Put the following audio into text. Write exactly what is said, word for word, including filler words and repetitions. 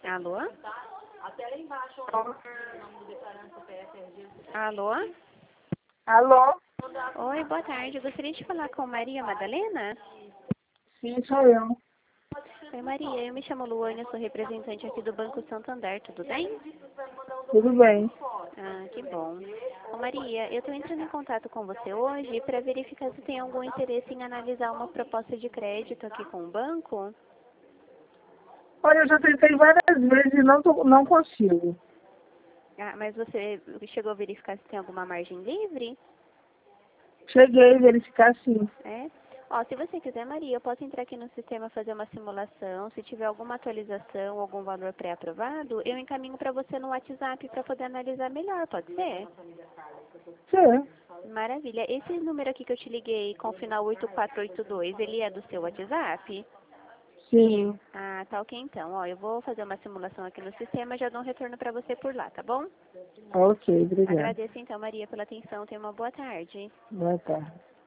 Alô? Alô? Alô? Oi, boa tarde. Eu gostaria de falar com Maria Madalena? Sim, sou eu. Oi, Maria. Eu me chamo Luane, eu sou representante aqui do Banco Santander, tudo bem? Tudo bem. Ah, que bom. Ô, Maria, eu estou entrando em contato com você hoje para verificar se tem algum interesse em analisar uma proposta de crédito aqui com o banco. Olha, eu já tentei várias vezes e não, tô- não consigo. Ah, mas você chegou a verificar se tem alguma margem livre? Cheguei a verificar sim. É? Ó, se você quiser, Maria, eu posso entrar aqui no sistema fazer uma simulação. Se tiver alguma atualização, algum valor pré-aprovado, eu encaminho para você no WhatsApp para poder analisar melhor, pode ser? Sim. Maravilha. Esse número aqui que eu te liguei com o final oito quatro oito dois, ele é do seu WhatsApp? Sim. Ah, tá ok então. Ó, eu vou fazer uma simulação aqui no sistema e já dou um retorno para você por lá, tá bom? Ok, obrigada. Agradeço então, Maria, pela atenção. Tenha uma boa tarde. Boa tarde.